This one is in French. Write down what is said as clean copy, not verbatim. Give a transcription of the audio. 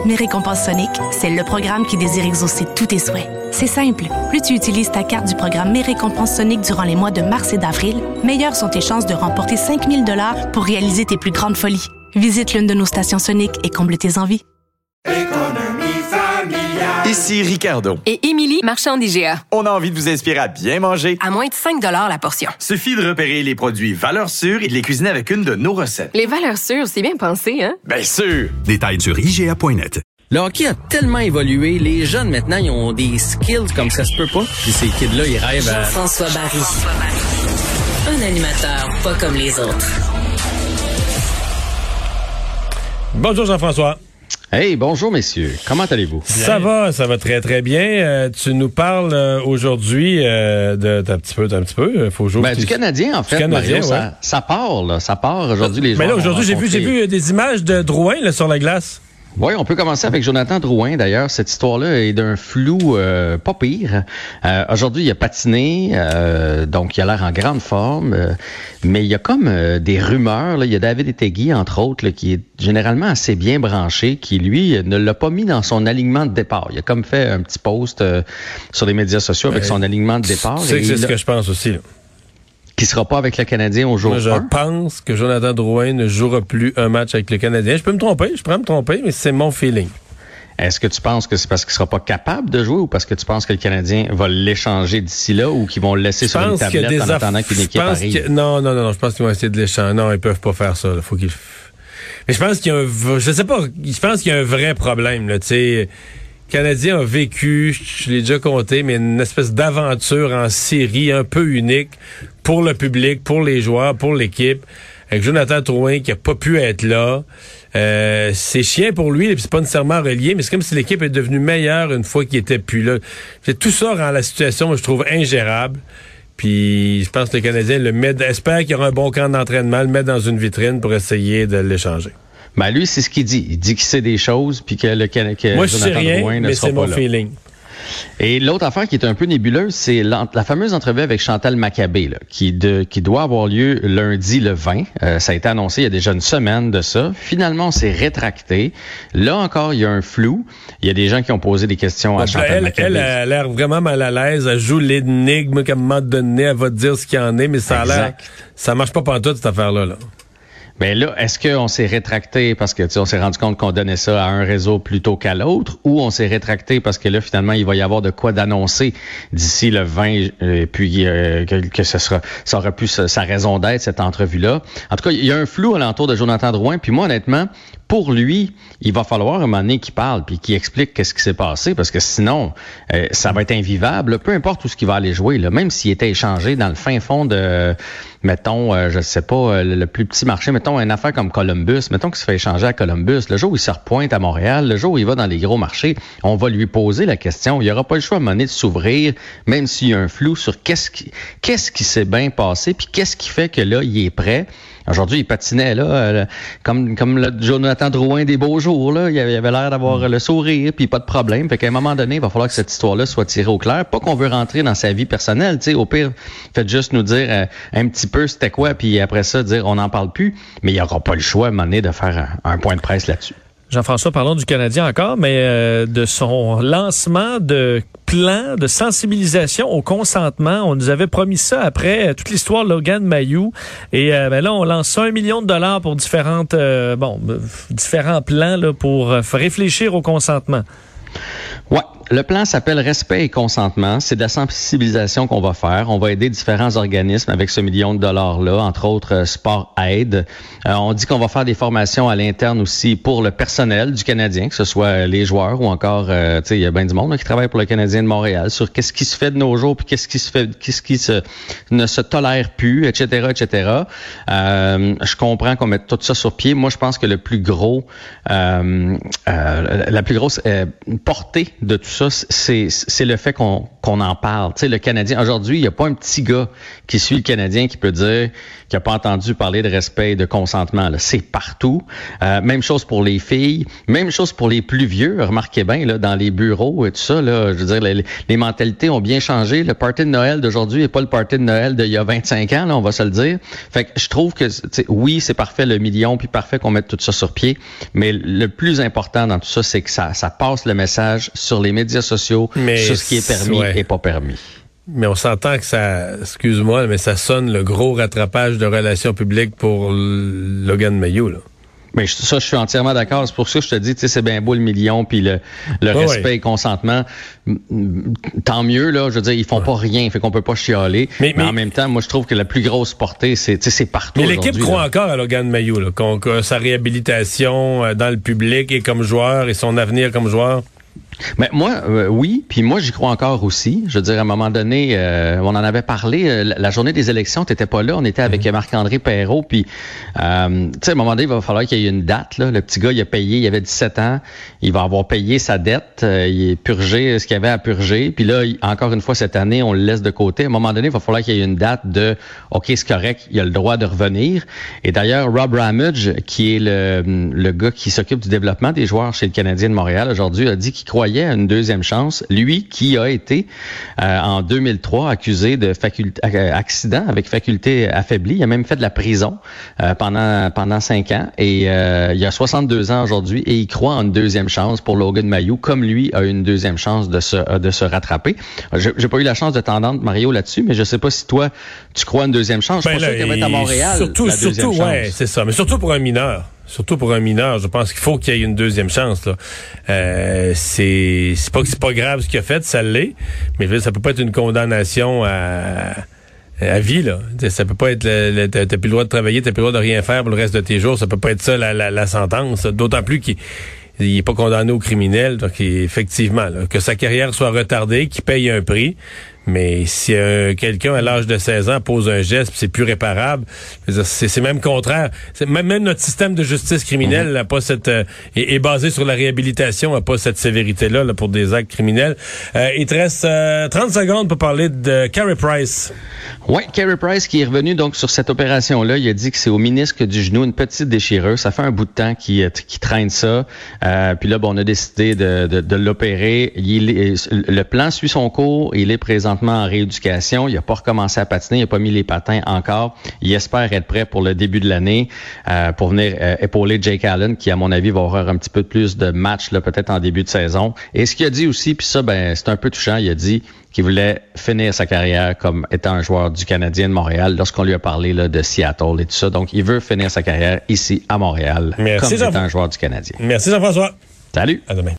Mes récompenses Sonic, c'est le programme qui désire exaucer tous tes souhaits. C'est simple. Plus tu utilises ta carte du programme Mes récompenses Sonic durant les mois de mars et d'avril, meilleures sont tes chances de remporter 5 000 $ pour réaliser tes plus grandes folies. Visite l'une de nos stations Sonic et comble tes envies. Économie familiale. Ici Ricardo. Et Émilie, marchand d'IGA. On a envie de vous inspirer à bien manger. À moins de 5 $ la portion. Suffit de repérer les produits valeurs sûres et de les cuisiner avec une de nos recettes. Les valeurs sûres, c'est bien pensé, hein? Bien sûr! Détails sur IGA.net. Le hockey a tellement évolué, les jeunes maintenant, ils ont des skills comme ça se peut pas. Puis ces kids-là, ils rêvent à... Jean-François Barry. Un animateur pas comme les autres. Bonjour Jean-François. Hey, bonjour messieurs. Comment allez-vous? Ça va très très bien. Tu nous parles aujourd'hui d'un petit peu. Faut jouer du Canadien en fait, Canadien, Mario. Ouais. Ça part aujourd'hui les joueurs. Mais là aujourd'hui j'ai vu des images de Drouin là, sur la glace. Oui, on peut commencer avec Jonathan Drouin. D'ailleurs, cette histoire-là est d'un flou pas pire. Aujourd'hui, il a patiné, donc il a l'air en grande forme. Mais il y a comme des rumeurs. Là. Il y a David Etegi, entre autres, là, qui est généralement assez bien branché, qui, lui, ne l'a pas mis dans son alignement de départ. Il a comme fait un petit post sur les médias sociaux avec son alignement de départ. C'est ce que je pense aussi. Là. Qui sera pas avec le Canadien au jour 1. Je pense que Jonathan Drouin ne jouera plus un match avec le Canadien. Je pourrais me tromper, mais c'est mon feeling. Est-ce que tu penses que c'est parce qu'il sera pas capable de jouer ou parce que tu penses que le Canadien va l'échanger d'ici là ou qu'ils vont le laisser sur une tablette en attendant qu'une équipe arrive? Non, je pense qu'ils vont essayer de l'échanger. Non, ils peuvent pas faire ça. Là. Mais je pense qu'il y a je pense qu'il y a un vrai problème, là, tu sais. Le Canadien a vécu, je l'ai déjà compté, mais une espèce d'aventure en série un peu unique pour le public, pour les joueurs, pour l'équipe, avec Jonathan Drouin qui a pas pu être là. C'est chiant pour lui, c'est pas nécessairement relié, mais c'est comme si l'équipe est devenue meilleure une fois qu'il était plus là. Tout ça rend la situation, je trouve, ingérable. Puis je pense que le Canadien espère qu'il y aura un bon camp d'entraînement, le met dans une vitrine pour essayer de l'échanger. Ben lui, c'est ce qu'il dit. Il dit qu'il sait des choses, puis que moi, je sais rien, mais c'est mon feeling. Et l'autre affaire qui est un peu nébuleuse, c'est la fameuse entrevue avec Chantal Maccabé, là, qui doit avoir lieu lundi le 20. Ça a été annoncé il y a déjà une semaine de ça. Finalement, on s'est rétracté. Là encore, il y a un flou. Il y a des gens qui ont posé des questions à Chantal Maccabé. Elle a l'air vraiment mal à l'aise. Elle joue l'énigme, comme un moment donné, elle va te dire ce qu'il y en est, mais ça a l'air... Ça marche pas pantoute, cette affaire-là. Là. Mais là, est-ce qu'on s'est rétracté parce que on s'est rendu compte qu'on donnait ça à un réseau plutôt qu'à l'autre, ou on s'est rétracté parce que là, finalement, il va y avoir de quoi d'annoncer d'ici le 20, puis que ça aurait pu sa raison d'être, cette entrevue-là. En tout cas, il y a un flou alentour de Jonathan Drouin, puis moi, honnêtement, pour lui, il va falloir un moment donné qu'il parle puis qu'il explique qu'est-ce qui s'est passé, parce que sinon, ça va être invivable. Peu importe où ce qu'il va aller jouer, là, même s'il était échangé dans le fin fond de, mettons, je sais pas, le plus petit marché, mettons une affaire comme Columbus, mettons qu'il se fait échanger à Columbus, le jour où il se repointe à Montréal, le jour où il va dans les gros marchés, on va lui poser la question. Il n'y aura pas le choix à un moment donné de s'ouvrir, même s'il y a un flou sur qu'est-ce qui s'est bien passé, puis qu'est-ce qui fait que là, il est prêt. Aujourd'hui, il patinait là, comme le Jonathan Drouin des beaux jours. Là. Il avait l'air d'avoir le sourire, puis pas de problème. Fait qu'à un moment donné, il va falloir que cette histoire-là soit tirée au clair. Pas qu'on veut rentrer dans sa vie personnelle. T'sais, au pire, faites juste nous dire un petit peu c'était quoi, puis après ça, dire on n'en parle plus. Mais il n'y aura pas le choix à un moment donné de faire un point de presse là-dessus. Jean-François, parlons du Canadien encore, mais de son lancement de plan de sensibilisation au consentement. On nous avait promis ça après toute l'histoire de Logan Mailloux. Et là, on lance 1 million de $ pour différents plans là, pour réfléchir au consentement. Ouais. Le plan s'appelle Respect et consentement. C'est de la sensibilisation qu'on va faire. On va aider différents organismes avec ce $1 million là, entre autres Sport Aide. On dit qu'on va faire des formations à l'interne aussi pour le personnel du Canadien, que ce soit les joueurs ou encore, tu sais, il y a bien du monde là, qui travaille pour le Canadien de Montréal sur qu'est-ce qui se fait de nos jours, puis qu'est-ce qui ne se tolère plus, etc., etc. Je comprends qu'on mette tout ça sur pied. Moi, je pense que la plus grosse portée de tout ça, c'est le fait qu'on en parle. Tu sais, le Canadien, aujourd'hui, il n'y a pas un petit gars qui suit le Canadien qui peut dire qu'il n'a pas entendu parler de respect et de consentement. Là. C'est partout. Même chose pour les filles, même chose pour les plus vieux. Remarquez bien, là, dans les bureaux et tout ça, là, je veux dire, les mentalités ont bien changé. Le party de Noël d'aujourd'hui n'est pas le party de Noël d'il y a 25 ans, là, on va se le dire. Fait que je trouve que, oui, c'est parfait le million, puis parfait qu'on mette tout ça sur pied, mais le plus important dans tout ça, c'est que ça passe le message sur les médias sociaux, sur ce qui est permis et pas permis. Mais on s'entend que ça, excuse-moi, mais ça sonne le gros rattrapage de relations publiques pour Logan Mailloux, là. Mais ça, je suis entièrement d'accord. C'est pour ça que je te dis, tu sais, c'est bien beau le million puis le respect et consentement. Tant mieux, là. Je veux dire, ils font pas rien, fait qu'on peut pas chialer. Mais en même temps, moi, je trouve que la plus grosse portée, c'est partout. Mais l'équipe croit encore à Logan Mailloux, là, sa réhabilitation dans le public et comme joueur et son avenir comme joueur. Mais moi, oui, puis moi, j'y crois encore aussi. Je veux dire, à un moment donné, on en avait parlé, la journée des élections, t'étais pas là, on était avec Marc-André Perrault, puis, tu sais, à un moment donné, il va falloir qu'il y ait une date, là. Le petit gars, il a payé, il avait 17 ans, il va avoir payé sa dette, il est purgé ce qu'il avait à purger, puis là, encore une fois, cette année, on le laisse de côté. À un moment donné, il va falloir qu'il y ait une date de, OK, c'est correct, il a le droit de revenir. Et d'ailleurs, Rob Ramage, qui est le gars qui s'occupe du développement des joueurs chez le Canadien de Montréal aujourd'hui, a dit qu'il croyait à une deuxième chance. Lui qui a été en 2003 accusé de accident avec faculté affaiblie. Il a même fait de la prison pendant 5 ans. Et il a 62 ans aujourd'hui et il croit en une deuxième chance pour Logan Mailloux, comme lui a eu une deuxième chance de se rattraper. J'ai pas eu la chance de t'entendre, Mario, là-dessus, mais je sais pas si toi, tu crois à une deuxième chance. Je suis pas sûr qu'elle va être à Montréal. Surtout, ouais, c'est ça. Mais surtout pour un mineur. Surtout pour un mineur, je pense qu'il faut qu'il y ait une deuxième chance, là. C'est pas grave ce qu'il a fait, ça l'est, mais ça peut pas être une condamnation à vie, là. Ça peut pas être t'as plus le droit de travailler, t'as plus le droit de rien faire pour le reste de tes jours. Ça peut pas être ça la sentence. D'autant plus qu'il est pas condamné au criminel, donc effectivement, là, que sa carrière soit retardée, qu'il paye un prix. Mais si quelqu'un à l'âge de 16 ans pose un geste, c'est plus réparable, c'est même contraire. Même notre système de justice criminelle n'a pas cette est basé sur la réhabilitation, n'a pas cette sévérité-là là, pour des actes criminels. Il te reste 30 secondes pour parler de Carey Price. Oui, Carey Price qui est revenu donc sur cette opération-là. Il a dit que c'est au ménisque du genou, une petite déchirure. Ça fait un bout de temps qu'il traîne ça. Puis là, on a décidé de l'opérer. Le plan suit son cours. Il est présentement en rééducation. Il n'a pas recommencé à patiner. Il n'a pas mis les patins encore. Il espère être prêt pour le début de l'année pour venir épauler Jake Allen qui, à mon avis, va avoir un petit peu plus de matchs là, peut-être en début de saison. Et ce qu'il a dit aussi, puis ça, c'est un peu touchant, il a dit qu'il voulait finir sa carrière comme étant un joueur du Canadien de Montréal lorsqu'on lui a parlé là, de Seattle et tout ça. Donc, il veut finir sa carrière ici à Montréal comme étant un joueur du Canadien. Merci Jean-François. Salut. À demain.